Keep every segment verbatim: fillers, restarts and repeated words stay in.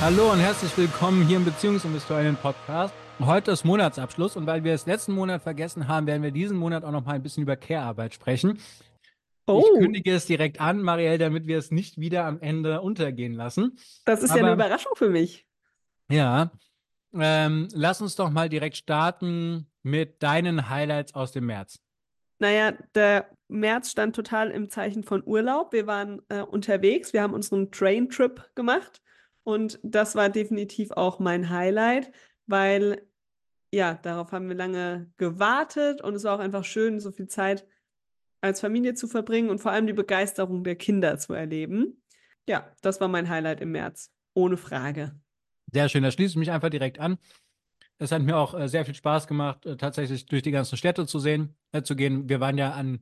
Hallo und herzlich willkommen hier im Beziehungsinvestoren-Podcast. Heute ist Monatsabschluss und weil wir es letzten Monat vergessen haben, werden wir diesen Monat auch noch mal ein bisschen über Care-Arbeit sprechen. Ich Oh, kündige es direkt an, Marielle, damit wir es nicht wieder am Ende untergehen lassen. das ist ja eine Aber Überraschung für mich. ja, ähm, lass uns doch mal direkt starten mit deinen Highlights aus dem März. Naja, der März stand total im Zeichen von Urlaub. Wir waren äh, unterwegs, wir haben unseren Train-Trip gemacht und das war definitiv auch mein Highlight, weil ja, darauf haben wir lange gewartet und es war auch einfach schön, so viel Zeit als Familie zu verbringen und vor allem die Begeisterung der Kinder zu erleben. Ja, das war mein Highlight im März, ohne Frage. Sehr schön, da schließe ich mich einfach direkt an. Es hat mir auch äh, sehr viel Spaß gemacht, äh, tatsächlich durch die ganzen Städte zu sehen, äh, zu gehen. Wir waren ja an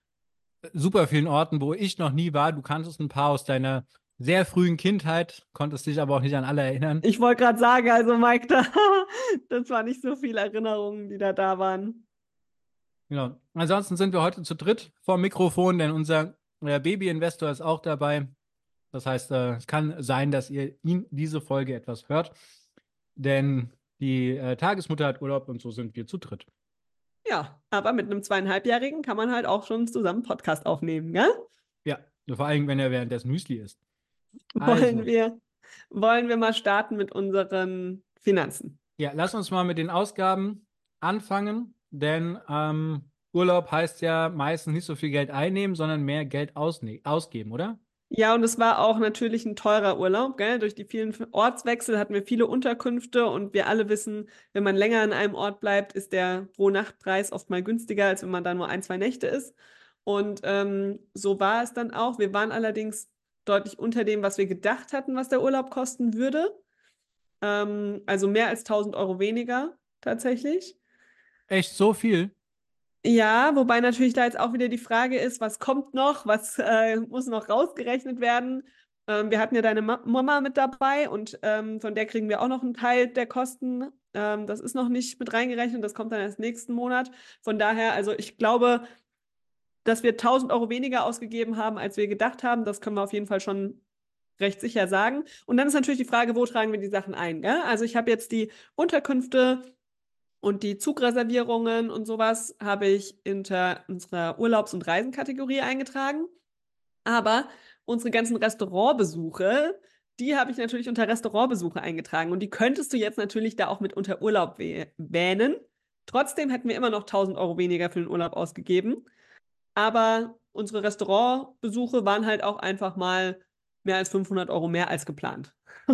super vielen Orten, wo ich noch nie war. Du kanntest ein paar aus deiner sehr frühen Kindheit, konntest dich aber auch nicht an alle erinnern. Ich wollte gerade sagen, also Mike, da, das war nicht so viele Erinnerungen, die da da waren. Genau. Ansonsten sind wir heute zu dritt vor dem Mikrofon, denn unser äh, Baby-Investor ist auch dabei. Das heißt, äh, es kann sein, dass ihr ihn diese Folge etwas hört, denn die äh, Tagesmutter hat Urlaub und so sind wir zu dritt. Ja, aber mit einem zweieinhalbjährigen kann man halt auch schon zusammen einen Podcast aufnehmen, gell? Ja, vor allem, wenn er währenddessen Müsli isst. Wollen Also, wir, wollen wir mal starten mit unseren Finanzen? ja, lass uns mal mit den Ausgaben anfangen, denn ähm, Urlaub heißt ja meistens nicht so viel Geld einnehmen, sondern mehr Geld ausne ausgeben, oder? Ja, und es war auch natürlich ein teurer Urlaub, gell? Durch die vielen Ortswechsel hatten wir viele Unterkünfte und wir alle wissen, wenn man länger an einem Ort bleibt, ist der Pro-Nacht-Preis oft mal günstiger, als wenn man da nur ein, zwei Nächte ist. Und ähm, so war es dann auch. Wir waren allerdings deutlich unter dem, was wir gedacht hatten, was der Urlaub kosten würde. Ähm, also mehr als tausend Euro weniger tatsächlich. Echt so viel? Ja, wobei natürlich da jetzt auch wieder die Frage ist, was kommt noch, was äh, muss noch rausgerechnet werden. Ähm, wir hatten ja deine Ma Mama mit dabei und ähm, von der kriegen wir auch noch einen Teil der Kosten. Ähm, das ist noch nicht mit reingerechnet, das kommt dann erst nächsten Monat. Von daher, also ich glaube, dass wir tausend Euro weniger ausgegeben haben, als wir gedacht haben. Das können wir auf jeden Fall schon recht sicher sagen. Und dann ist natürlich die Frage, wo tragen wir die Sachen ein, gell? Also ich habe jetzt die Unterkünfte und die Zugreservierungen und sowas habe ich unter unserer Urlaubs- und Reisenkategorie eingetragen. Aber unsere ganzen Restaurantbesuche, die habe ich natürlich unter Restaurantbesuche eingetragen. Und die könntest du jetzt natürlich da auch mit unter Urlaub wähnen. Trotzdem hätten wir immer noch tausend Euro weniger für den Urlaub ausgegeben. Aber unsere Restaurantbesuche waren halt auch einfach mal mehr als fünfhundert Euro mehr als geplant.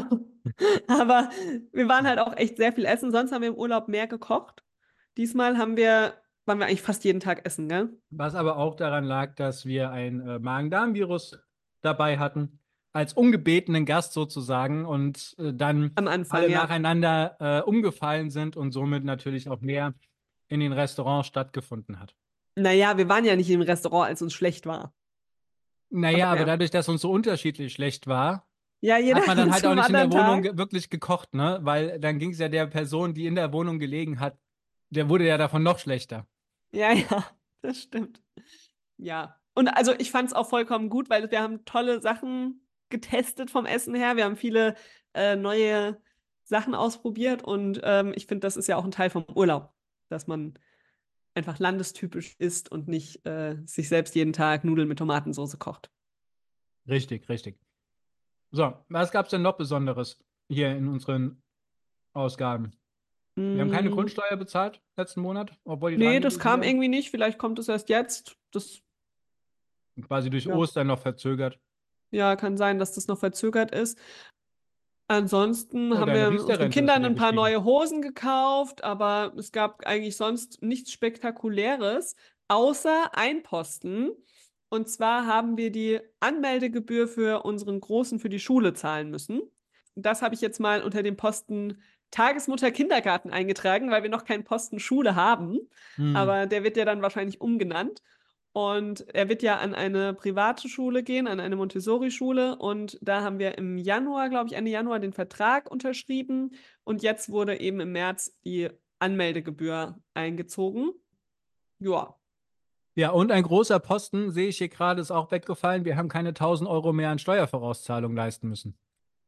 Aber wir waren halt auch echt sehr viel essen. Sonst haben wir im Urlaub mehr gekocht. Diesmal haben wir, waren wir eigentlich fast jeden Tag essen, gell? Was aber auch daran lag, dass wir ein äh, Magen-Darm-Virus dabei hatten, als ungebetenen Gast sozusagen und äh, dann Am Anfang, alle ja. nacheinander äh, umgefallen sind und somit natürlich auch mehr in den Restaurants stattgefunden hat. Naja, wir waren ja nicht im Restaurant, als uns schlecht war. Aber Naja, aber ja. dadurch, dass uns so unterschiedlich schlecht war, Ja, jeder hat man dann an halt auch zum nicht in der anderen Wohnung Tag. ge- wirklich gekocht, ne? Weil dann ging es ja der Person, die in der Wohnung gelegen hat, der wurde ja davon noch schlechter. Ja, ja, das stimmt. Ja. Und also ich fand es auch vollkommen gut, weil wir haben tolle Sachen getestet vom Essen her. Wir haben viele äh, neue Sachen ausprobiert und ähm, ich finde, das ist ja auch ein Teil vom Urlaub, dass man einfach landestypisch isst und nicht äh, sich selbst jeden Tag Nudeln mit Tomatensauce kocht. Richtig, richtig. So, was gab es denn noch Besonderes hier in unseren Ausgaben? Wir haben keine Mm, Grundsteuer bezahlt letzten Monat, obwohl die dran nee, das gewesen kam wäre. irgendwie nicht. Vielleicht kommt es erst jetzt. Das, Quasi durch ja, Ostern noch verzögert. ja, kann sein, dass das noch verzögert ist. Ansonsten Oh, haben deine wir unseren Riester-Rente ist Kindern wieder ein paar gestiegen. neue Hosen gekauft, aber es gab eigentlich sonst nichts Spektakuläres, außer ein Posten. Und zwar haben wir die Anmeldegebühr für unseren Großen für die Schule zahlen müssen. Das habe ich jetzt mal unter dem Posten Tagesmutter Kindergarten eingetragen, weil wir noch keinen Posten Schule haben. Hm. Aber der wird ja dann wahrscheinlich umgenannt. Und er wird ja an eine private Schule gehen, an eine Montessori-Schule. Und da haben wir im Januar, glaube ich, Ende Januar den Vertrag unterschrieben. Und jetzt wurde eben im März die Anmeldegebühr eingezogen. Ja, Ja, und ein großer Posten, sehe ich hier gerade, ist auch weggefallen. Wir haben keine tausend Euro mehr an Steuervorauszahlung leisten müssen.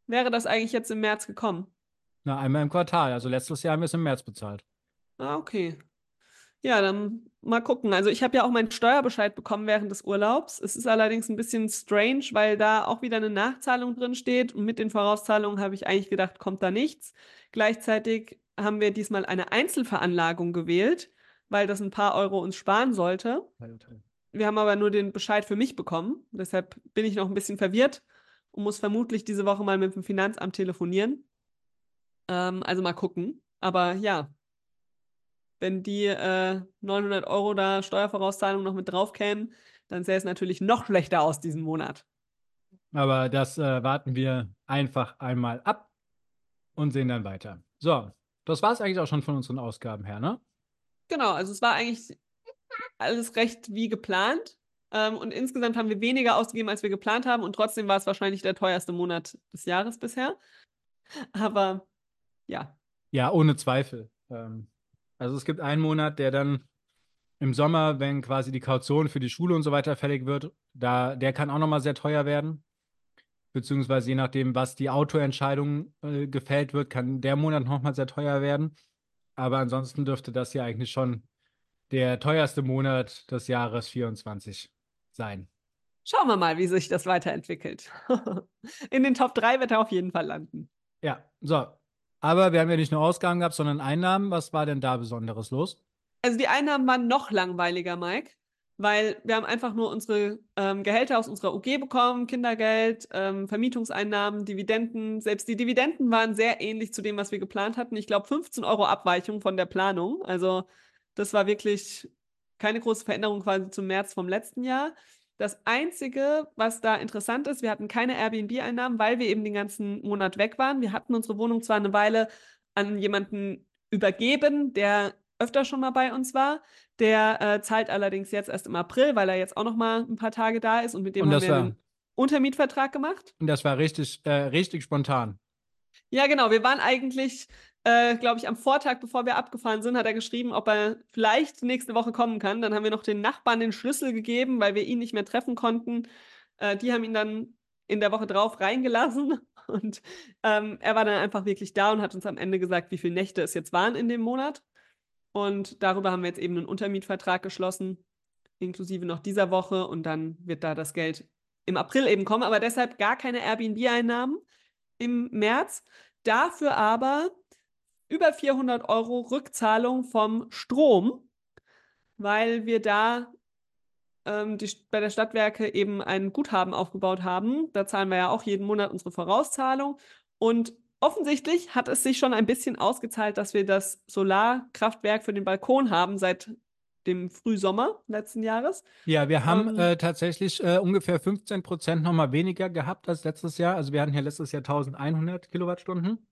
wäre das eigentlich jetzt im März gekommen? Na, einmal im Quartal. Also letztes Jahr haben wir es im März bezahlt. Ah, okay. Ja, dann mal gucken. Also ich habe ja auch meinen Steuerbescheid bekommen während des Urlaubs. Es ist allerdings ein bisschen strange, weil da auch wieder eine Nachzahlung drin steht. Und mit den Vorauszahlungen habe ich eigentlich gedacht, kommt da nichts. Gleichzeitig haben wir diesmal eine Einzelveranlagung gewählt, weil das ein paar Euro uns sparen sollte. Teil, Teil. Wir haben aber nur den Bescheid für mich bekommen. Deshalb bin ich noch ein bisschen verwirrt und muss vermutlich diese Woche mal mit dem Finanzamt telefonieren. Ähm, also mal gucken. Aber ja, wenn die äh, neunhundert Euro da Steuervorauszahlung noch mit drauf kämen, dann sähe es natürlich noch schlechter aus diesen Monat. Aber das äh, warten wir einfach einmal ab und sehen dann weiter. So, das war es eigentlich auch schon von unseren Ausgaben her, ne? Genau, also es war eigentlich alles recht wie geplant. Ähm, und insgesamt haben wir weniger ausgegeben, als wir geplant haben. Und trotzdem war es wahrscheinlich der teuerste Monat des Jahres bisher. Aber ja, Ja, ohne Zweifel. Ähm, also es gibt einen Monat, der dann im Sommer, wenn quasi die Kaution für die Schule und so weiter fällig wird, da, der kann auch nochmal sehr teuer werden. Beziehungsweise je nachdem, was die Autoentscheidung äh, gefällt wird, kann der Monat nochmal sehr teuer werden. Aber ansonsten dürfte das ja eigentlich schon der teuerste Monat des Jahres vierundzwanzig sein. schauen wir mal, wie sich das weiterentwickelt. In den Top drei wird er auf jeden Fall landen. Ja, so. Aber wir haben ja nicht nur Ausgaben gehabt, sondern Einnahmen. Was war denn da Besonderes los? Also die Einnahmen waren noch langweiliger, Mike, weil wir haben einfach nur unsere ähm, Gehälter aus unserer U G bekommen, Kindergeld, ähm, Vermietungseinnahmen, Dividenden. Selbst die Dividenden waren sehr ähnlich zu dem, was wir geplant hatten. Ich glaube, fünfzehn Euro Abweichung von der Planung. Also das war wirklich keine große Veränderung quasi zum März vom letzten Jahr. Das Einzige, was da interessant ist, wir hatten keine Airbnb-Einnahmen, weil wir eben den ganzen Monat weg waren. Wir hatten unsere Wohnung zwar eine Weile an jemanden übergeben, der öfter schon mal bei uns war. Der äh, zahlt allerdings jetzt erst im April, weil er jetzt auch noch mal ein paar Tage da ist und mit dem Und haben das wir war, einen Untermietvertrag gemacht. und das war richtig, äh, richtig spontan. Ja, genau. Wir waren eigentlich, äh, glaube ich, am Vortag, bevor wir abgefahren sind, hat er geschrieben, ob er vielleicht nächste Woche kommen kann. Dann haben wir noch den Nachbarn den Schlüssel gegeben, weil wir ihn nicht mehr treffen konnten. Äh, die haben ihn dann in der Woche drauf reingelassen und ähm, er war dann einfach wirklich da und hat uns am Ende gesagt, wie viele Nächte es jetzt waren in dem Monat. Und darüber haben wir jetzt eben einen Untermietvertrag geschlossen, inklusive noch dieser Woche. Und dann wird da das Geld im April eben kommen. Aber deshalb gar keine Airbnb-Einnahmen im März. Dafür aber über vierhundert Euro Rückzahlung vom Strom, weil wir da ähm, die, bei der Stadtwerke eben ein Guthaben aufgebaut haben. Da zahlen wir ja auch jeden Monat unsere Vorauszahlung. Und offensichtlich hat es sich schon ein bisschen ausgezahlt, dass wir das Solarkraftwerk für den Balkon haben seit dem Frühsommer letzten Jahres. Ja, wir haben Ähm, äh, tatsächlich äh, ungefähr fünfzehn Prozent nochmal weniger gehabt als letztes Jahr. Also wir hatten ja letztes Jahr eintausendeinhundert Kilowattstunden,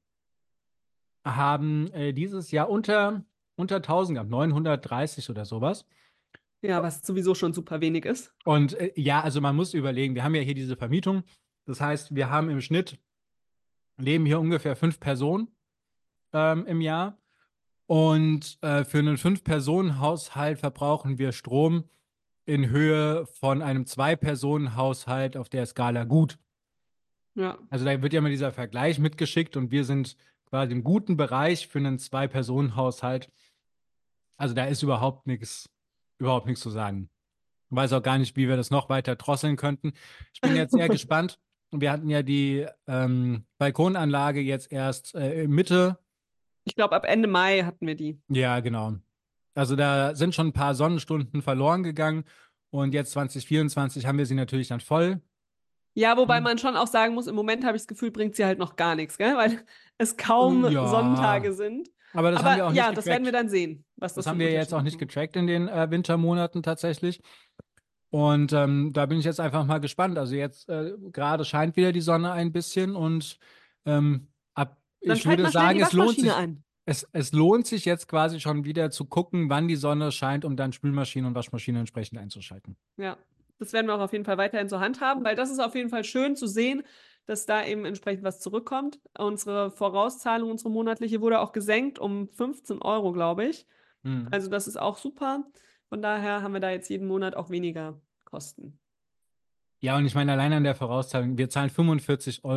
haben äh, dieses Jahr unter, unter tausend gehabt, neunhundertdreißig oder sowas. ja, was sowieso schon super wenig ist. Und äh, ja, also man muss überlegen, wir haben ja hier diese Vermietung. Das heißt, wir haben im Schnitt, leben hier ungefähr fünf Personen ähm, im Jahr. Und äh, für einen Fünf-Personen-Haushalt verbrauchen wir Strom in Höhe von einem Zwei-Personen-Haushalt auf der Skala gut. Ja. Also da wird ja immer dieser Vergleich mitgeschickt und wir sind quasi im guten Bereich für einen Zwei-Personen-Haushalt. Also da ist überhaupt nichts, überhaupt nichts zu sagen. Ich weiß auch gar nicht, wie wir das noch weiter drosseln könnten. Ich bin jetzt sehr gespannt. Wir hatten ja die ähm, Balkonanlage jetzt erst äh, Mitte. Ich glaube, ab Ende Mai hatten wir die. Ja, genau. Also da sind schon ein paar Sonnenstunden verloren gegangen und jetzt zwanzig vierundzwanzig haben wir sie natürlich dann voll. Ja, wobei man schon auch sagen muss, im Moment habe ich das Gefühl, bringt sie halt noch gar nichts, gell? Weil es kaum Ja, Sonnentage sind. aber das haben Aber wir auch nicht ja, das werden wir getrackt. dann sehen, was Das das für haben einen wir jetzt Unterschied auch machen nicht wird. getrackt in den äh, Wintermonaten tatsächlich. Und ähm, da bin ich jetzt einfach mal gespannt. Also jetzt äh, gerade scheint wieder die Sonne ein bisschen und ähm, ab, Dann ich schalt würde mal schnell sagen, die es lohnt Waschmaschine sich, an. es, es lohnt sich jetzt quasi schon wieder zu gucken, wann die Sonne scheint, um dann Spülmaschine und Waschmaschine entsprechend einzuschalten. Ja, das werden wir auch auf jeden Fall weiterhin zur Hand haben, weil das ist auf jeden Fall schön zu sehen, dass da eben entsprechend was zurückkommt. Unsere Vorauszahlung, unsere monatliche, wurde auch gesenkt um fünfzehn Euro, glaube ich. Hm. Also das ist auch super. Von daher haben wir da jetzt jeden Monat auch weniger Kosten. Ja, und ich meine, allein an der Vorauszahlung, wir zahlen fünfundvierzig Euro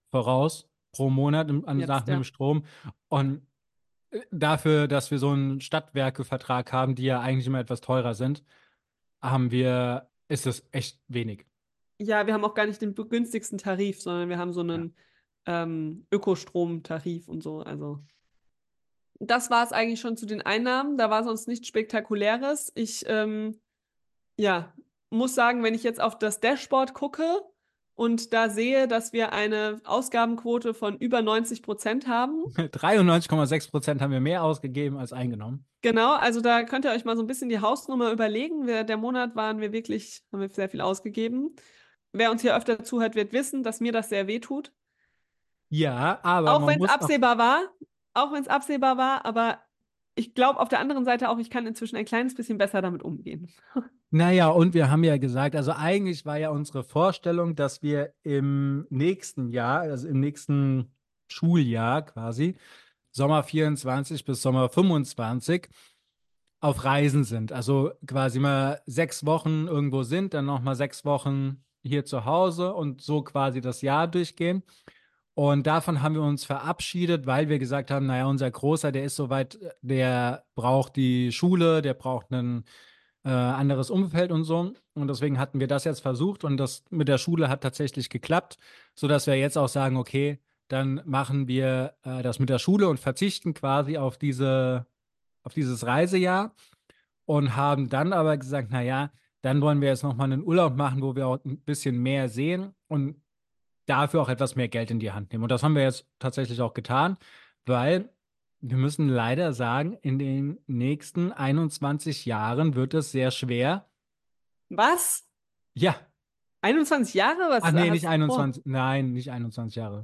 voraus pro Monat im, an Jetzt, Sachen im ja. Strom. Und äh, dafür, dass wir so einen Stadtwerkevertrag haben, die ja eigentlich immer etwas teurer sind, haben wir, ist es echt wenig. Ja, wir haben auch gar nicht den günstigsten Tarif, sondern wir haben so Ja. einen ähm, Ökostromtarif und so. Also das war es eigentlich schon zu den Einnahmen. Da war sonst nichts Spektakuläres. Ich ähm, ja, muss sagen, wenn ich jetzt auf das Dashboard gucke und da sehe, dass wir eine Ausgabenquote von über neunzig Prozent haben. dreiundneunzig Komma sechs Prozent haben wir mehr ausgegeben als eingenommen. Genau, also da könnt ihr euch mal so ein bisschen die Hausnummer überlegen. Wir, der Monat waren wir wirklich, haben wir sehr viel ausgegeben. Wer uns hier öfter zuhört, wird wissen, dass mir das sehr weh tut. Ja, aber Auch man wenn es muss auch, absehbar war, auch wenn es absehbar war, aber ich glaube auf der anderen Seite auch, ich kann inzwischen ein kleines bisschen besser damit umgehen. naja, und wir haben ja gesagt, also eigentlich war ja unsere Vorstellung, dass wir im nächsten Jahr, also im nächsten Schuljahr quasi, Sommer vierundzwanzig bis Sommer fünfundzwanzig, auf Reisen sind. Also quasi mal sechs Wochen irgendwo sind, dann nochmal sechs Wochen hier zu Hause und so quasi das Jahr durchgehen. Und davon haben wir uns verabschiedet, weil wir gesagt haben, naja, unser Großer, der ist soweit, der braucht die Schule, der braucht ein äh, anderes Umfeld und so. Und deswegen hatten wir das jetzt versucht und das mit der Schule hat tatsächlich geklappt, sodass wir jetzt auch sagen, okay, dann machen wir äh, das mit der Schule und verzichten quasi auf diese, auf dieses Reisejahr und haben dann aber gesagt, naja, dann wollen wir jetzt nochmal einen Urlaub machen, wo wir auch ein bisschen mehr sehen und dafür auch etwas mehr Geld in die Hand nehmen. Und das haben wir jetzt tatsächlich auch getan, weil wir müssen leider sagen, in den nächsten einundzwanzig Jahren wird es sehr schwer. Was? Ja, einundzwanzig Jahre? ach Was nee, nicht hast du vor? einundzwanzig, nein, nicht einundzwanzig Jahre.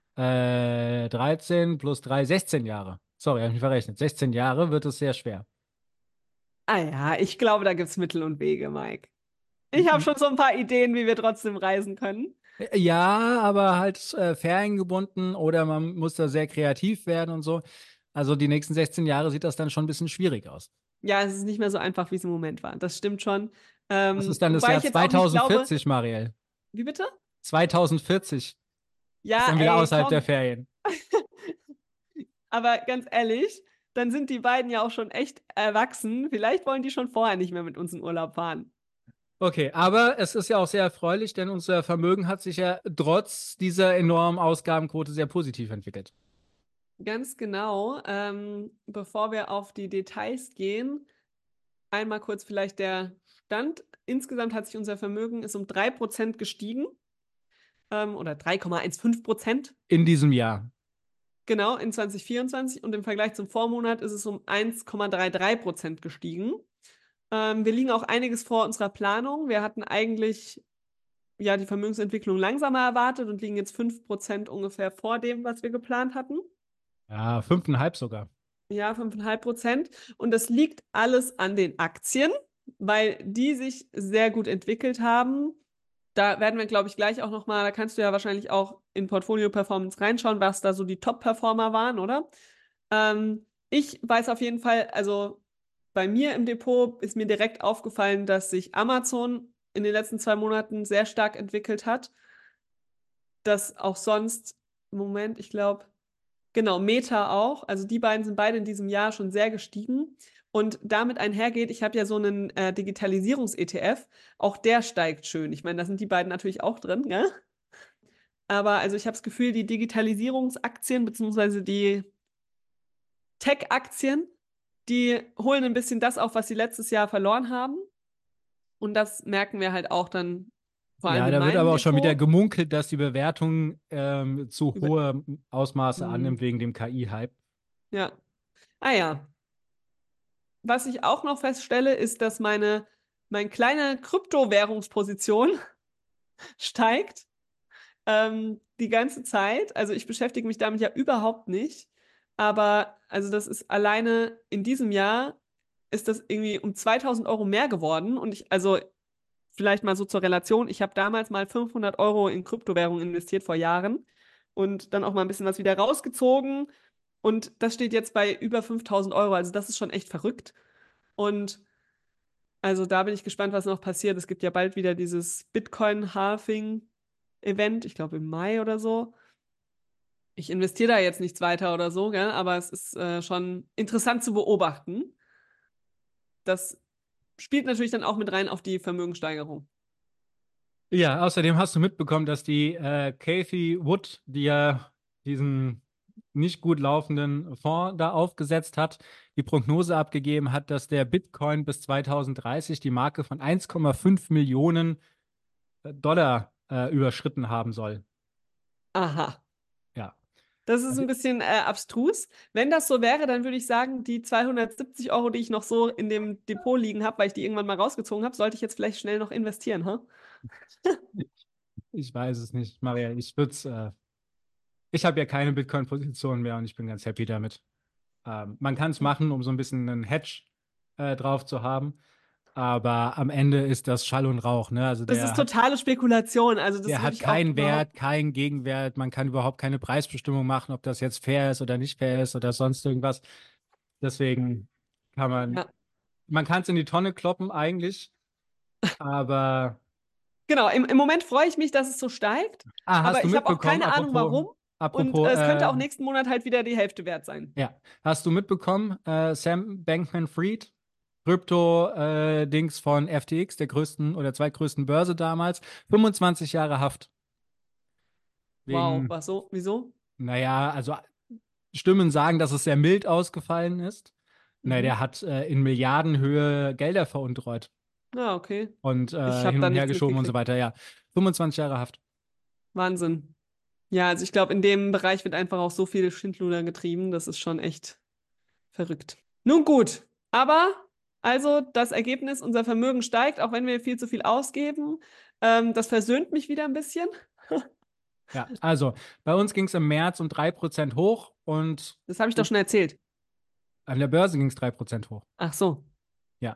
Äh, dreizehn plus drei, sechzehn Jahre. Sorry, habe ich mich verrechnet. sechzehn Jahre wird es sehr schwer. Ah ja, ich glaube, da gibt es Mittel und Wege, Mike. Ich habe schon so ein paar Ideen, wie wir trotzdem reisen können. Ja, aber halt äh, feriengebunden oder man muss da sehr kreativ werden und so. Also die nächsten sechzehn Jahre sieht das dann schon ein bisschen schwierig aus. Ja, es ist nicht mehr so einfach, wie es im Moment war. Das stimmt schon. Das Ähm, ist dann das wobei Jahr ich jetzt auch nicht glaube. zweitausendvierzig, Marielle. Wie bitte? zweitausendvierzig ist Ja, dann wieder ey, außerhalb der komm. Ferien. Aber ganz ehrlich, dann sind die beiden ja auch schon echt erwachsen. Vielleicht wollen die schon vorher nicht mehr mit uns in Urlaub fahren. Okay, aber es ist ja auch sehr erfreulich, denn unser Vermögen hat sich ja trotz dieser enormen Ausgabenquote sehr positiv entwickelt. Ganz genau. Ähm, bevor wir auf die Details gehen, einmal kurz vielleicht der Stand. Insgesamt hat sich unser Vermögen ist um drei Prozent gestiegen, ähm, oder drei Komma fünfzehn Prozent. In diesem Jahr. Genau, in zwanzig vierundzwanzig und im Vergleich zum Vormonat ist es um eins Komma dreiunddreißig Prozent gestiegen. Ähm, wir liegen auch einiges vor unserer Planung. Wir hatten eigentlich ja die Vermögensentwicklung langsamer erwartet und liegen jetzt fünf Prozent ungefähr vor dem, was wir geplant hatten. Ja, fünfeinhalb sogar. Ja, fünf Komma fünf Prozent. Und das liegt alles an den Aktien, weil die sich sehr gut entwickelt haben. Da werden wir, glaube ich, gleich auch nochmal, da kannst du ja wahrscheinlich auch in Portfolio Performance reinschauen, was da so die Top-Performer waren, oder? Ähm, ich weiß auf jeden Fall, also bei mir im Depot ist mir direkt aufgefallen, dass sich Amazon in den letzten zwei Monaten sehr stark entwickelt hat. Dass auch sonst, Moment, ich glaube, genau, Meta auch. Also die beiden sind beide in diesem Jahr schon sehr gestiegen. Und damit einhergeht, ich habe ja so einen äh, Digitalisierungs-E T F, auch der steigt schön. Ich meine, da sind die beiden natürlich auch drin, ja? Aber also ich habe das Gefühl, die Digitalisierungsaktien beziehungsweise die Tech-Aktien, die holen ein bisschen das auf, was sie letztes Jahr verloren haben. Und das merken wir halt auch dann vor allem Ja, in da wird aber meinem auch schon wieder Depot. gemunkelt, dass die Bewertung ähm, zu Über hohe Ausmaße annimmt hm, wegen dem K I-Hype. ja. Ah ja. Was ich auch noch feststelle, ist, dass meine, meine kleine Kryptowährungsposition steigt ähm, die ganze Zeit. Also ich beschäftige mich damit ja überhaupt nicht. Aber also das ist alleine in diesem Jahr ist das irgendwie um zweitausend Euro mehr geworden. Und ich, also vielleicht mal so zur Relation, ich habe damals mal fünfhundert Euro in Kryptowährung investiert vor Jahren und dann auch mal ein bisschen was wieder rausgezogen. Und das steht jetzt bei über fünftausend Euro. Also das ist schon echt verrückt. Und also da bin ich gespannt, was noch passiert. Es gibt ja bald wieder dieses Bitcoin-Halving-Event, ich glaube im Mai oder so. Ich investiere da jetzt nichts weiter oder so, gell? Aber es ist äh, schon interessant zu beobachten. Das spielt natürlich dann auch mit rein auf die Vermögenssteigerung. Ja, außerdem hast du mitbekommen, dass die äh, Cathie Wood, die ja diesen nicht gut laufenden Fonds da aufgesetzt hat, die Prognose abgegeben hat, dass der Bitcoin bis zweitausenddreißig die Marke von eins Komma fünf Millionen Dollar äh, überschritten haben soll. Aha. Ja. Das ist Also ein bisschen äh, abstrus. Wenn das so wäre, dann würde ich sagen, die zweihundertsiebzig Euro, die ich noch so in dem Depot liegen habe, weil ich die irgendwann mal rausgezogen habe, sollte ich jetzt vielleicht schnell noch investieren, ha? ich weiß es nicht, Maria. Ich würde äh, ich habe ja keine Bitcoin-Position mehr und ich bin ganz happy damit. Ähm, man kann es machen, um so ein bisschen einen Hedge äh, drauf zu haben, aber am Ende ist das Schall und Rauch, ne? Also Das ist der hat, totale Spekulation. Also das der würde hat ich auch keinen überhaupt. Wert, keinen Gegenwert. Man kann überhaupt keine Preisbestimmung machen, ob das jetzt fair ist oder nicht fair ist oder sonst irgendwas. Deswegen kann man, Ja. man kann es in die Tonne kloppen eigentlich, aber Genau, im, im Moment freue ich mich, dass es so steigt, ah, hast aber du ich habe auch mitbekommen, keine Ahnung, apropos, warum. Und apropos, äh, es könnte äh, auch nächsten Monat halt wieder die Hälfte wert sein. ja, hast du mitbekommen, äh, Sam Bankman-Fried, Krypto-Dings von F T X, der größten oder zweitgrößten Börse damals, fünfundzwanzig Jahre Haft. Wow, Wegen, was so? Wieso? naja, also Stimmen sagen, dass es sehr mild ausgefallen ist. Na, Mhm. der hat äh, in Milliardenhöhe Gelder veruntreut Ah, okay. und Ich äh, habe hin da und her nichts geschoben und so mitgekriegt. weiter. Ja, fünfundzwanzig Jahre Haft. Wahnsinn. Ja, also ich glaube, in dem Bereich wird einfach auch so viel Schindluder getrieben. Das ist schon echt verrückt. Nun gut, aber also das Ergebnis, unser Vermögen steigt, auch wenn wir viel zu viel ausgeben. Ähm, das versöhnt mich wieder ein bisschen. Ja, also bei uns ging es im März um drei Prozent hoch und Das habe ich doch schon erzählt. an der Börse ging es drei Prozent hoch. Ach so. Ja.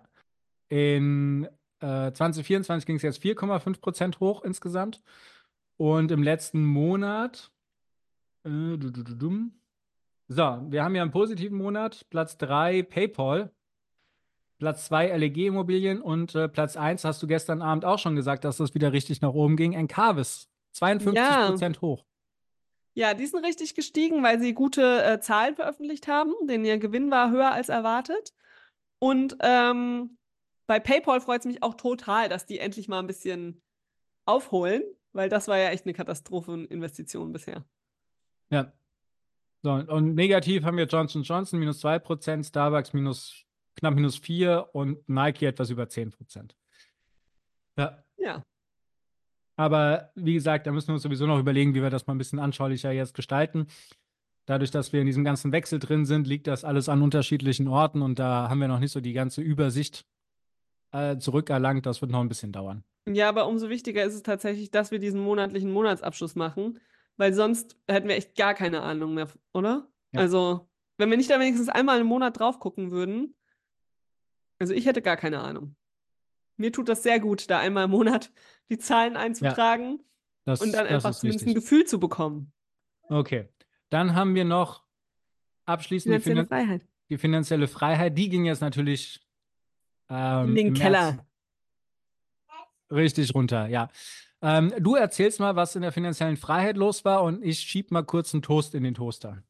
In äh, zwanzig vierundzwanzig ging es jetzt vier Komma fünf Prozent hoch insgesamt. Und im letzten Monat, äh, du, du, du, dum. So, wir haben ja einen positiven Monat. Platz drei PayPal, Platz zwei L E G Immobilien und äh, Platz eins hast du gestern Abend auch schon gesagt, dass das wieder richtig nach oben ging. Encarvis, zweiundfünfzig Ja, Prozent hoch. ja, die sind richtig gestiegen, weil sie gute äh, Zahlen veröffentlicht haben, denn ihr Gewinn war höher als erwartet. Und ähm, bei PayPal freut es mich auch total, dass die endlich mal ein bisschen aufholen, weil das war ja echt eine Katastropheninvestition bisher. Ja. So, und negativ haben wir Johnson Johnson minus zwei Prozent, Starbucks minus knapp minus vier und Nike etwas über zehn Prozent. Ja. Ja. Aber wie gesagt, da müssen wir uns sowieso noch überlegen, wie wir das mal ein bisschen anschaulicher jetzt gestalten. Dadurch, dass wir in diesem ganzen Wechsel drin sind, liegt das alles an unterschiedlichen Orten und da haben wir noch nicht so die ganze Übersicht äh, zurückerlangt. Das wird noch ein bisschen dauern. Ja, aber umso wichtiger ist es tatsächlich, dass wir diesen monatlichen Monatsabschluss machen, weil sonst hätten wir echt gar keine Ahnung mehr, oder? Ja, Also, wenn wir nicht da wenigstens einmal im Monat drauf gucken würden, also ich hätte gar keine Ahnung. Mir tut das sehr gut, da einmal im Monat die Zahlen ja, einzutragen und das, dann das einfach ist zumindest ein wichtig. Gefühl zu bekommen. Okay. Dann haben wir noch abschließend die, Finanzielle Finan Freiheit. die finanzielle Freiheit. Die ging jetzt natürlich In ähm, den im März Keller. richtig runter, ja. Ähm, du erzählst mal, was in der finanziellen Freiheit los war und ich schieb mal kurz einen Toast in den Toaster.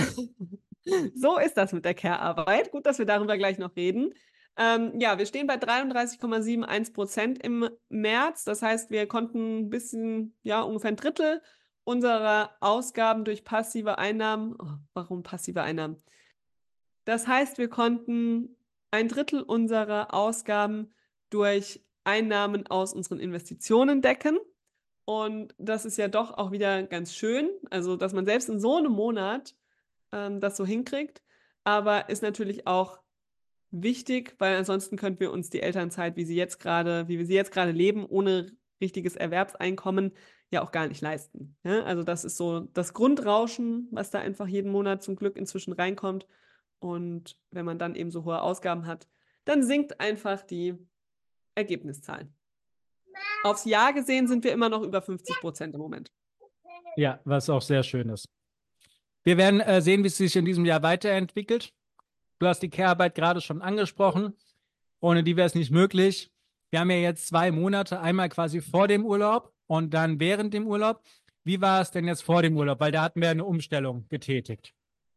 So ist das mit der Care-Arbeit. Gut, dass wir darüber gleich noch reden. Ähm, ja, wir stehen bei dreiunddreißig Komma einundsiebzig Prozent im März. Das heißt, wir konnten ein bisschen, ja, ungefähr ein Drittel unserer Ausgaben durch passive Einnahmen. Oh, warum passive Einnahmen? Das heißt, wir konnten ein Drittel unserer Ausgaben durch Einnahmen aus unseren Investitionen decken. Und das ist ja doch auch wieder ganz schön. Also, dass man selbst in so einem Monat ähm, das so hinkriegt. Aber ist natürlich auch wichtig, weil ansonsten könnten wir uns die Elternzeit, wie sie jetzt gerade, wie wir sie jetzt gerade leben, ohne richtiges Erwerbseinkommen, ja auch gar nicht leisten. Ja? Also das ist so das Grundrauschen, was da einfach jeden Monat zum Glück inzwischen reinkommt. Und wenn man dann eben so hohe Ausgaben hat, dann sinkt einfach die Ergebniszahl. Aufs Jahr gesehen sind wir immer noch über fünfzig Prozent im Moment. Ja, was auch sehr schön ist. Wir werden äh, sehen, wie es sich in diesem Jahr weiterentwickelt. Du hast die Care-Arbeit gerade schon angesprochen. Ohne die wäre es nicht möglich. Wir haben ja jetzt zwei Monate, einmal quasi vor dem Urlaub und dann während dem Urlaub. Wie war es denn jetzt vor dem Urlaub? Weil da hatten wir eine Umstellung getätigt.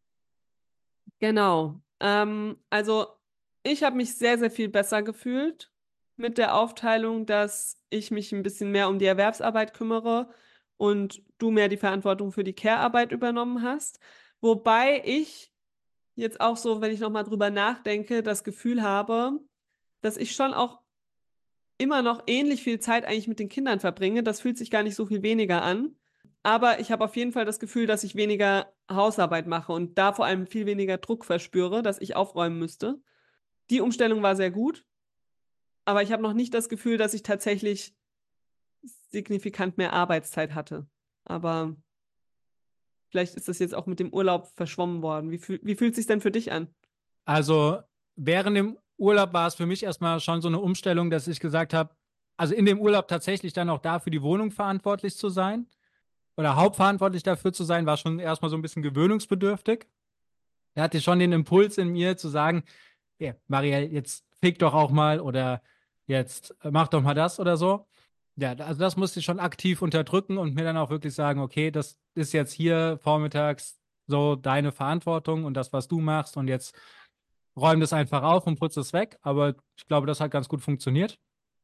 Genau. Ähm, also ich habe mich sehr, sehr viel besser gefühlt mit der Aufteilung, dass ich mich ein bisschen mehr um die Erwerbsarbeit kümmere und du mehr die Verantwortung für die Care-Arbeit übernommen hast. Wobei ich jetzt auch so, wenn ich nochmal drüber nachdenke, das Gefühl habe, dass ich schon auch immer noch ähnlich viel Zeit eigentlich mit den Kindern verbringe. Das fühlt sich gar nicht so viel weniger an. Aber ich habe auf jeden Fall das Gefühl, dass ich weniger Hausarbeit mache und da vor allem viel weniger Druck verspüre, dass ich aufräumen müsste. Die Umstellung war sehr gut, aber ich habe noch nicht das Gefühl, dass ich tatsächlich signifikant mehr Arbeitszeit hatte. Aber vielleicht ist das jetzt auch mit dem Urlaub verschwommen worden. Wie, fühl wie fühlt es sich denn für dich an? Also während dem Urlaub war es für mich erstmal schon so eine Umstellung, dass ich gesagt habe, also in dem Urlaub tatsächlich dann auch da für die Wohnung verantwortlich zu sein oder hauptverantwortlich dafür zu sein, war schon erstmal so ein bisschen gewöhnungsbedürftig. Da hatte ich schon den Impuls in mir zu sagen, ja, Marielle, jetzt fick doch auch mal oder jetzt äh, mach doch mal das oder so. Ja, also das musste ich schon aktiv unterdrücken und mir dann auch wirklich sagen, okay, das ist jetzt hier vormittags so deine Verantwortung und das, was du machst und jetzt räum das einfach auf und putz es weg. Aber ich glaube, das hat ganz gut funktioniert.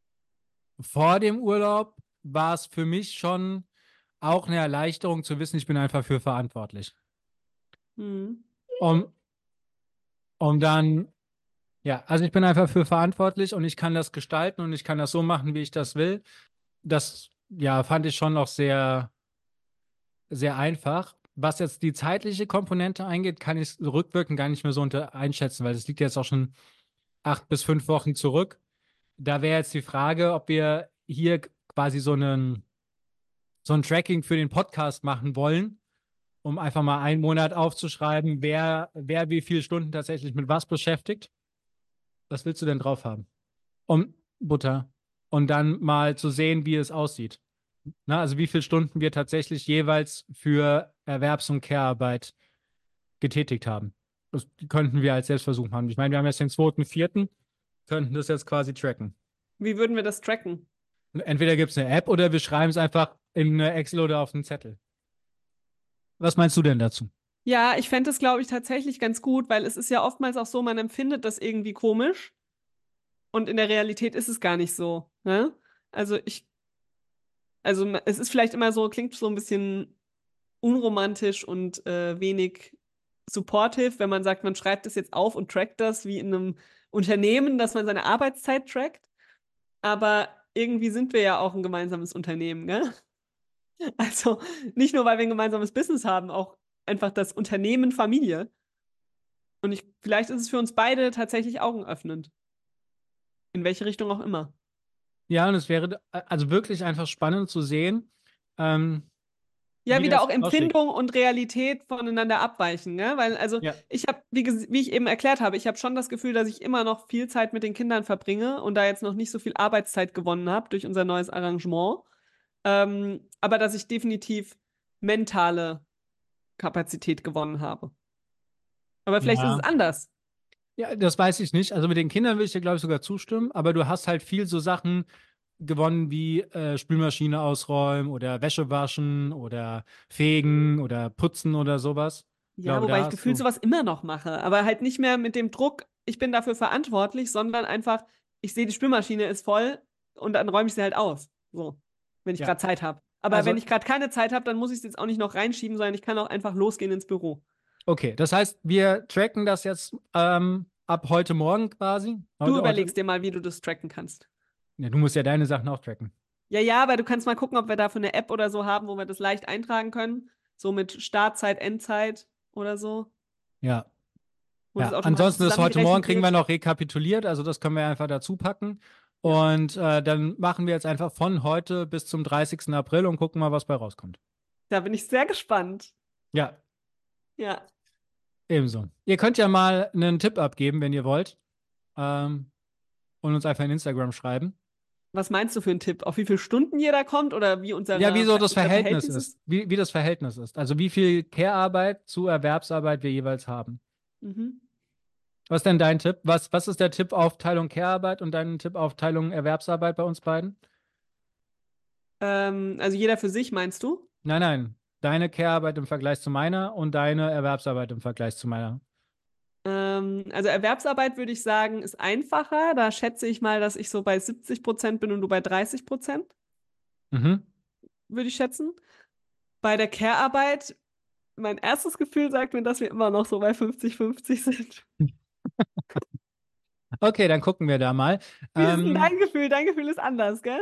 Vor dem Urlaub war es für mich schon auch eine Erleichterung zu wissen, ich bin einfach für verantwortlich. Hm. Um, um dann Ja, also ich bin einfach für verantwortlich und ich kann das gestalten und ich kann das so machen, wie ich das will. Das, ja, fand ich schon noch sehr, sehr einfach. Was jetzt die zeitliche Komponente eingeht, kann ich so rückwirkend gar nicht mehr so unter einschätzen, weil das liegt jetzt auch schon acht bis fünf Wochen zurück. Da wäre jetzt die Frage, ob wir hier quasi so einen, so ein Tracking für den Podcast machen wollen, um einfach mal einen Monat aufzuschreiben, wer, wer wie viele Stunden tatsächlich mit was beschäftigt. Was willst du denn drauf haben? Um Butter. Und dann mal zu sehen, wie es aussieht. Na, also wie viele Stunden wir tatsächlich jeweils für Erwerbs- und Care-Arbeit getätigt haben. Das könnten wir als Selbstversuch machen. Ich meine, wir haben jetzt den zweiten, vierten, könnten das jetzt quasi tracken. Wie würden wir das tracken? Entweder gibt es eine App oder wir schreiben es einfach in eine Excel oder auf einen Zettel. Was meinst du denn dazu? Ja, ich fände es, glaube ich, tatsächlich ganz gut, weil es ist ja oftmals auch so, man empfindet das irgendwie komisch und in der Realität ist es gar nicht so. Ne? Also ich, also ma- es ist vielleicht immer so, klingt so ein bisschen unromantisch und äh, wenig supportive, wenn man sagt, man schreibt das jetzt auf und trackt das wie in einem Unternehmen, dass man seine Arbeitszeit trackt. Aber irgendwie sind wir ja auch ein gemeinsames Unternehmen, ne? Also nicht nur, weil wir ein gemeinsames Business haben, auch einfach das Unternehmen Familie. Und ich, vielleicht ist es für uns beide tatsächlich augenöffnend. In welche Richtung auch immer. Ja, und es wäre äh, also wirklich einfach spannend zu sehen, ähm, Ja, wie wieder das auch aussieht. Empfindung und Realität voneinander abweichen, ne? Weil, also, Ja. ich habe, wie, ges- wie ich eben erklärt habe, ich habe schon das Gefühl, dass ich immer noch viel Zeit mit den Kindern verbringe und da jetzt noch nicht so viel Arbeitszeit gewonnen habe durch unser neues Arrangement. Ähm, aber dass ich definitiv mentale Kapazität gewonnen habe. Aber vielleicht ist es Ja. anders. Ja, das weiß ich nicht. Also mit den Kindern würde ich dir, glaube ich, sogar zustimmen, aber du hast halt viel so Sachen gewonnen wie äh, Spülmaschine ausräumen oder Wäsche waschen oder fegen oder putzen oder sowas. Ich Ja, glaube, wobei da ich hast gefühlt du. sowas immer noch mache, aber halt nicht mehr mit dem Druck, ich bin dafür verantwortlich, sondern einfach, ich sehe, die Spülmaschine ist voll und dann räume ich sie halt aus. So, wenn ich Ja, gerade Zeit habe. Aber also, wenn ich gerade keine Zeit habe, dann muss ich es jetzt auch nicht noch reinschieben, sondern ich kann auch einfach losgehen ins Büro. okay. Das heißt, wir tracken das jetzt ähm, ab heute Morgen quasi. Du Heute, heute, überlegst dir mal, wie du das tracken kannst. ja, du musst ja deine Sachen auch tracken. Ja, ja, aber du kannst mal gucken, ob wir dafür eine App oder so haben, wo wir das leicht eintragen können. So mit Startzeit, Endzeit oder so, Ja. wo das Ja, automatisch ansonsten ist heute Morgen zusammengerechnet kriegen wir wird. noch rekapituliert, also das können wir einfach dazu packen. Ja, Und äh, dann machen wir jetzt einfach von heute bis zum dreißigsten April und gucken mal, was bei rauskommt. da bin ich sehr gespannt. Ja, Ja. ebenso. Ihr könnt ja mal einen Tipp abgeben, wenn ihr wollt, ähm, und uns einfach in Instagram schreiben. Was meinst du für einen Tipp? Auf wie viele Stunden jeder kommt oder wie Ja, wie unsere, so das unser Verhältnis Verhältnis ist, ist? wie, wie das Verhältnis ist. Also wie viel Care-Arbeit zu Erwerbsarbeit wir jeweils haben. Mhm. Was ist denn dein Tipp? Was, was ist der Tipp Aufteilung Care-Arbeit und dein Tipp Aufteilung Erwerbsarbeit bei uns beiden? Ähm, also jeder für sich, meinst du? Nein, nein. Deine Care-Arbeit im Vergleich zu meiner und deine Erwerbsarbeit im Vergleich zu meiner. Ähm, also Erwerbsarbeit würde ich sagen, ist einfacher. Da schätze ich mal, dass ich so bei siebzig Prozent bin und du bei dreißig Prozent, Mhm. würde ich schätzen. Bei der Care-Arbeit, mein erstes Gefühl sagt mir, dass wir immer noch so bei fünfzig fünfzig sind. Okay, dann gucken wir da mal. Wie ist denn Ähm, dein Gefühl? Dein Gefühl ist anders, gell?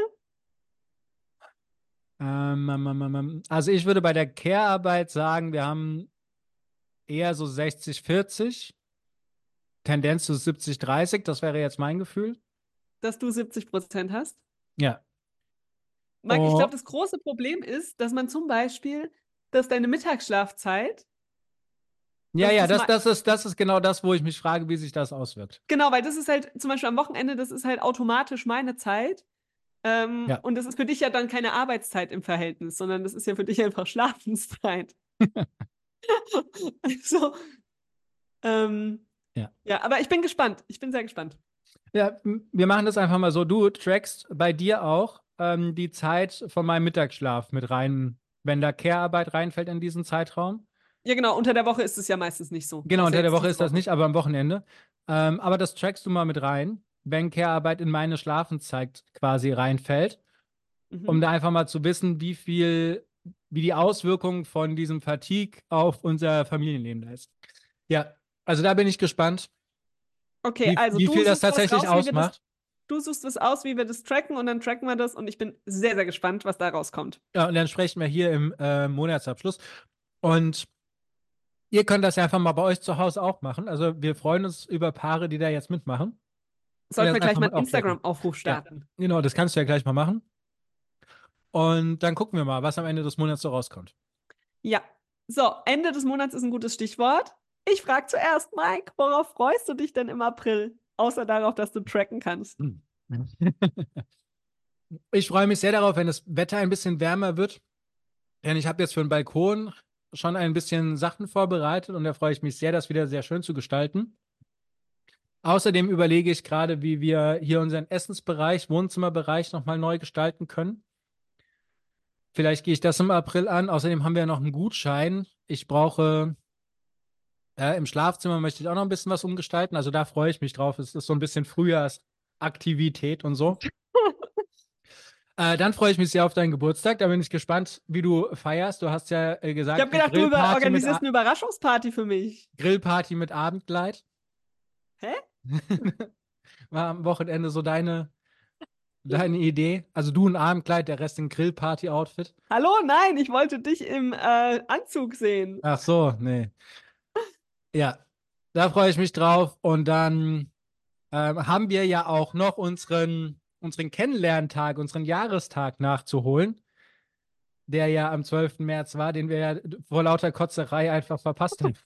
ähm, ähm, ähm, ähm, ähm, also ich würde bei der Care-Arbeit sagen, wir haben eher so sechzig vierzig, Tendenz zu siebzig dreißig, das wäre jetzt mein Gefühl. Dass du siebzig Prozent hast. Ja. Mike, ich glaube, Oh, das große Problem ist, dass man zum Beispiel, dass deine Mittagsschlafzeit, ja, dass ja, das das, mal, das ist, das ist genau das, wo ich mich frage, wie sich das auswirkt. genau, weil das ist halt zum Beispiel am Wochenende, das ist halt automatisch meine Zeit. Ähm, Ja. und das ist für dich ja dann keine Arbeitszeit im Verhältnis, sondern das ist ja für dich einfach Schlafenszeit. Also, ähm, Ja. ja, aber ich bin gespannt. Ich bin sehr gespannt. Ja, m- wir machen das einfach mal so. Du trackst bei dir auch ähm, die Zeit von meinem Mittagsschlaf mit rein, wenn da Care-Arbeit reinfällt in diesen Zeitraum. Ja, genau, unter der Woche ist es ja meistens nicht so, Genau, außer unter der jetzt Woche diese ist das Woche. nicht, aber am Wochenende. Ähm, aber das trackst du mal mit rein, wenn Care-Arbeit in meine Schlafenszeit quasi reinfällt, um Mhm. da einfach mal zu wissen, wie viel, wie die Auswirkungen von diesem Fatigue auf unser Familienleben da ist. Ja, also da bin ich gespannt, Okay, wie, also wie du viel das suchst was tatsächlich raus, wie wir das, ausmacht. du suchst was aus, wie wir das tracken und dann tracken wir das und ich bin sehr, sehr gespannt, was da rauskommt. Ja, und dann sprechen wir hier im äh, Monatsabschluss. Und ihr könnt das ja einfach mal bei euch zu Hause auch machen. Also wir freuen uns über Paare, die da jetzt mitmachen und Sollten das wir gleich einfach mal mal einen aufdecken. Instagram-Aufruf Ja, starten. genau, das kannst du ja gleich mal machen. Und dann gucken wir mal, was am Ende des Monats so rauskommt. Ja. So, Ende des Monats ist ein gutes Stichwort. Ich frage zuerst, Mike, worauf freust du dich denn im April? Außer darauf, dass du tracken kannst. Hm. Ich freue mich sehr darauf, wenn das Wetter ein bisschen wärmer wird, denn ich habe jetzt für den Balkon schon ein bisschen Sachen vorbereitet und da freue ich mich sehr, das wieder sehr schön zu gestalten. Außerdem überlege ich gerade, wie wir hier unseren Essensbereich, Wohnzimmerbereich nochmal neu gestalten können. Vielleicht gehe ich das im April an. Außerdem haben wir ja noch einen Gutschein. Ich brauche, äh, im Schlafzimmer möchte ich auch noch ein bisschen was umgestalten. Also da freue ich mich drauf. Es ist so ein bisschen Frühjahrsaktivität und so. Äh, dann freue ich mich sehr auf deinen Geburtstag. Da bin ich gespannt, wie du feierst. Du hast ja äh, Ich habe gesagt, gedacht, du über Grillparty mit, organisierst A eine Überraschungsparty für mich. Grillparty mit Abendkleid. Hä? War am Wochenende so deine, deine Idee? Also du ein Abendkleid, der Rest ein Grillparty-Outfit. Hallo? Nein, ich wollte dich im äh, Anzug sehen. Ach so, nee. Ja, da freue ich mich drauf. Und dann ähm, haben wir ja auch noch unseren, unseren Kennenlerntag, unseren Jahrestag nachzuholen, der ja am zwölften März war, den wir ja vor lauter Kotzerei einfach verpasst haben.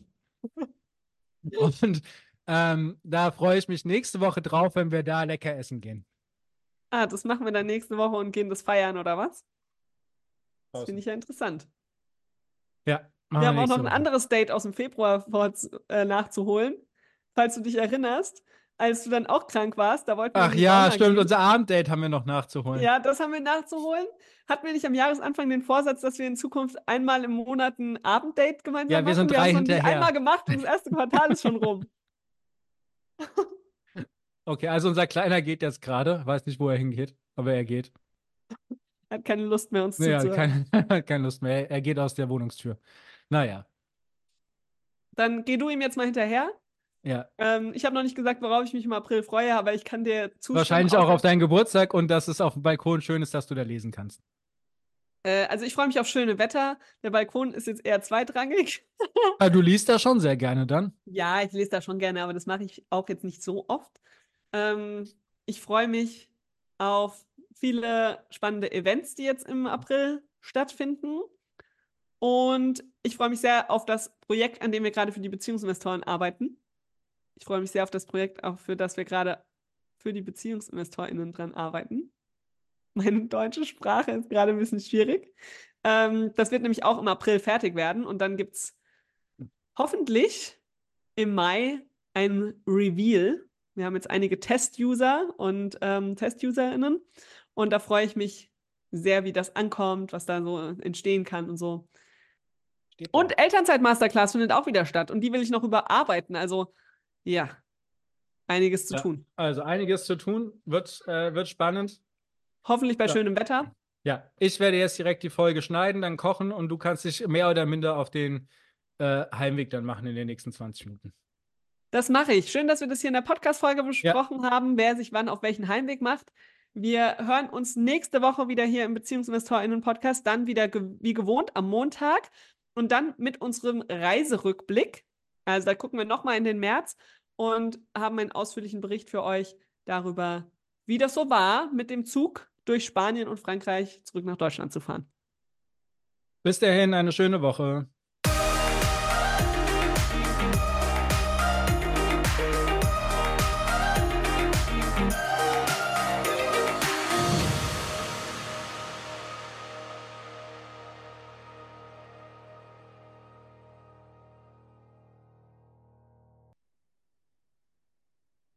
Und ähm, da freue ich mich nächste Woche drauf, wenn wir da lecker essen gehen. Ah, das machen wir dann nächste Woche und gehen das feiern, oder was? Das finde Draußen. ich ja interessant. Ja, machen Wir wir haben auch noch nächste ein Woche. anderes Date aus dem Februar vor, äh, nachzuholen, falls du dich erinnerst. Als du dann auch krank warst, da wollten wir in Ach die ja, Sauna stimmt, gehen. unser Abenddate haben wir noch nachzuholen. Ja, das haben wir nachzuholen. Hatten wir nicht am Jahresanfang den Vorsatz, dass wir in Zukunft einmal im Monat ein Abenddate gemeinsam Ja, wir machen? sind Wir haben drei es noch nicht einmal hinterher. gemacht und das erste Quartal ist schon rum. Okay, also unser Kleiner geht jetzt gerade. Weiß nicht, wo er hingeht, aber er geht. Hat keine Lust mehr, uns Naja, zuzuhören. keine, keine Lust mehr. Er geht aus der Wohnungstür. Naja, Dann geh du ihm jetzt mal hinterher. ja. Ähm, ich habe noch nicht gesagt, worauf ich mich im April freue, aber ich kann dir zustimmen. Wahrscheinlich auch Außer, auf deinen Geburtstag und dass es auf dem Balkon schön ist, dass du da lesen kannst. äh, also ich freue mich auf schöne Wetter. Der Balkon ist jetzt eher zweitrangig. Ah, du liest da schon sehr gerne dann. Ja, ich lese da schon gerne, aber das mache ich auch jetzt nicht so oft. Ähm, Ich freue mich auf viele spannende Events, die jetzt im April stattfinden. Und ich freue mich sehr auf das Projekt, an dem wir gerade für die Beziehungsinvestoren arbeiten. Ich freue mich sehr auf das Projekt, auch für das wir gerade für die BeziehungsinvestorInnen dran arbeiten. Meine deutsche Sprache ist gerade ein bisschen schwierig. Ähm, das wird nämlich auch im April fertig werden und dann gibt es hoffentlich im Mai ein Reveal. Wir haben jetzt einige Test-User und ähm, Test-UserInnen und da freue ich mich sehr, wie das ankommt, was da so entstehen kann und so. Steht da. Und Elternzeit-Masterclass findet auch wieder statt und die will ich noch überarbeiten. Also ja, einiges zu Ja, tun. also einiges zu tun, wird, äh, wird spannend. Hoffentlich bei Ja. schönem Wetter. Ja, ich werde jetzt direkt die Folge schneiden, dann kochen und du kannst dich mehr oder minder auf den äh, Heimweg dann machen in den nächsten zwanzig Minuten. Das mache ich. Schön, dass wir das hier in der Podcast-Folge Ja, besprochen haben, wer sich wann auf welchen Heimweg macht. Wir hören uns nächste Woche wieder hier im BeziehungsinvestorInnen-Podcast, dann wieder ge wie gewohnt am Montag und dann mit unserem Reiserückblick. Also da gucken wir nochmal in den März und haben einen ausführlichen Bericht für euch darüber, wie das so war, mit dem Zug durch Spanien und Frankreich zurück nach Deutschland zu fahren. bis dahin eine schöne Woche.